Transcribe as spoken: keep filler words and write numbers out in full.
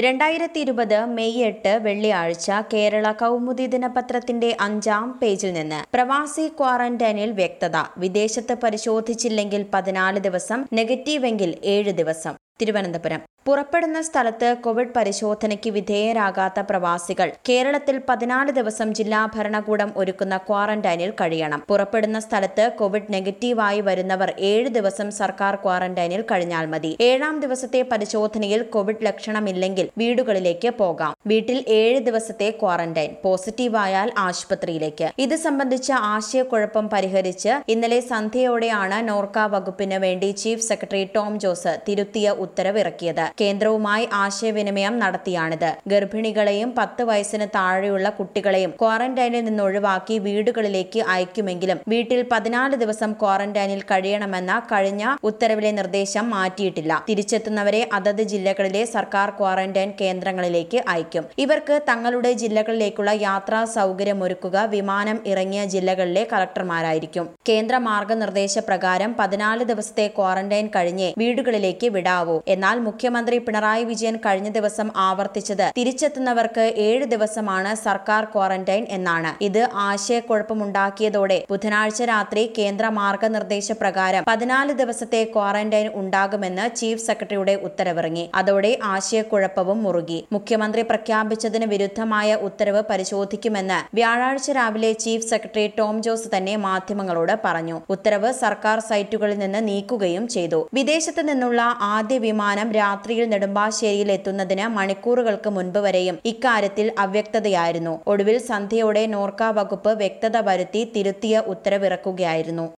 രണ്ടായിരത്തി ഇരുപത് മെയ് എട്ട് വെള്ളിയാഴ്ച കേരള കൗമുദി ദിനപത്രത്തിന്റെ അഞ്ചാം പേജിൽ നിന്ന് പ്രവാസി ക്വാറന്റൈനിൽ വ്യക്തത. വിദേശത്ത് പരിശോധിച്ചില്ലെങ്കിൽ പതിനാല് ദിവസം, നെഗറ്റീവെങ്കിൽ ഏഴ് ദിവസം. തിരുവനന്തപുരം. പുറപ്പെടുന്ന സ്ഥലത്ത് കോവിഡ് പരിശോധനയ്ക്ക് വിധേയരാകാത്ത പ്രവാസികൾ കേരളത്തിൽ പതിനാല് ദിവസം ജില്ലാ ഭരണകൂടം ഒരുക്കുന്ന ക്വാറന്റൈനിൽ കഴിയണം. പുറപ്പെടുന്ന സ്ഥലത്ത് കോവിഡ് നെഗറ്റീവായി വരുന്നവർ ഏഴ് ദിവസം സർക്കാർ ക്വാറന്റൈനിൽ കഴിഞ്ഞാൽ മതി. ഏഴാം ദിവസത്തെ പരിശോധനയിൽ കോവിഡ് ലക്ഷണമില്ലെങ്കിൽ വീടുകളിലേക്ക് പോകാം. വീട്ടിൽ ഏഴ് ദിവസത്തെ ക്വാറന്റൈൻ. പോസിറ്റീവായാൽ ആശുപത്രിയിലേക്ക്. ഇത് സംബന്ധിച്ച ആശയക്കുഴപ്പം പരിഹരിച്ച് ഇന്നലെ സന്ധ്യയോടെയാണ് നോർക്ക വകുപ്പിന് വേണ്ടി ചീഫ് സെക്രട്ടറി ടോം ജോസ് തിരുത്തിയ ഉത്തരവ് ഇറക്കിയത്. കേന്ദ്രവുമായി ആശയവിനിമയം നടത്തിയാണിത്. ഗർഭിണികളെയും പത്ത് വയസ്സിന് താഴെയുള്ള കുട്ടികളെയും ക്വാറന്റൈനിൽ നിന്ന് ഒഴിവാക്കി വീടുകളിലേക്ക് അയക്കുമെങ്കിലും വീട്ടിൽ പതിനാല് ദിവസം ക്വാറന്റൈനിൽ കഴിയണമെന്ന കഴിഞ്ഞ ഉത്തരവിലെ നിർദ്ദേശം മാറ്റിയിട്ടില്ല. തിരിച്ചെത്തുന്നവരെ അതത് ജില്ലകളിലെ സർക്കാർ ക്വാറന്റൈൻ കേന്ദ്രങ്ങളിലേക്ക് അയക്കും. ഇവർക്ക് തങ്ങളുടെ ജില്ലകളിലേക്കുള്ള യാത്രാ സൗകര്യമൊരുക്കുക വിമാനം ഇറങ്ങിയ ജില്ലകളിലെ കളക്ടർമാരായിരിക്കും. കേന്ദ്ര മാർഗനിർദ്ദേശ പ്രകാരം പതിനാല് ദിവസത്തെ ക്വാറന്റൈൻ കഴിഞ്ഞേ വീടുകളിലേക്ക് വിടാവൂ. എന്നാൽ മുഖ്യമന്ത്രി പിണറായി വിജയൻ കഴിഞ്ഞ ദിവസം ആവർത്തിച്ചത് തിരിച്ചെത്തുന്നവർക്ക് ഏഴ് ദിവസമാണ് സർക്കാർ ക്വാറന്റൈൻ എന്നാണ്. ഇത് ആശയക്കുഴപ്പമുണ്ടാക്കിയതോടെ ബുധനാഴ്ച രാത്രി കേന്ദ്ര മാർഗനിർദ്ദേശ പ്രകാരം പതിനാല് ദിവസത്തെ ക്വാറന്റൈൻ ഉണ്ടാകുമെന്ന് ചീഫ് സെക്രട്ടറിയുടെ ഉത്തരവിറങ്ങി. അതോടെ ആശയക്കുഴപ്പവും മുറുകി. മുഖ്യമന്ത്രി പ്രഖ്യാപിച്ചതിന് വിരുദ്ധമായ ഉത്തരവ് പരിശോധിക്കുമെന്ന് വ്യാഴാഴ്ച രാവിലെ ചീഫ് സെക്രട്ടറി ടോം ജോസ് തന്നെ മാധ്യമങ്ങളോട് പറഞ്ഞു. ഉത്തരവ് സർക്കാർ സൈറ്റുകളിൽ നിന്ന് നീക്കുകയും ചെയ്തു. വിദേശത്ത് നിന്നുള്ള ആദ്യ വിമാനം രാത്രിയിൽ നെടുമ്പാശ്ശേരിയിൽ എത്തുന്നതിന് മണിക്കൂറുകൾക്ക് മുൻപ് വരെയും ഇക്കാര്യത്തിൽ അവ്യക്തതയായിരുന്നു. ഒടുവിൽ സന്ധ്യയോടെ നോർക്ക വകുപ്പ് വ്യക്തത വരുത്തി തിരുത്തിയ ഉത്തരവിറക്കുകയായിരുന്നു.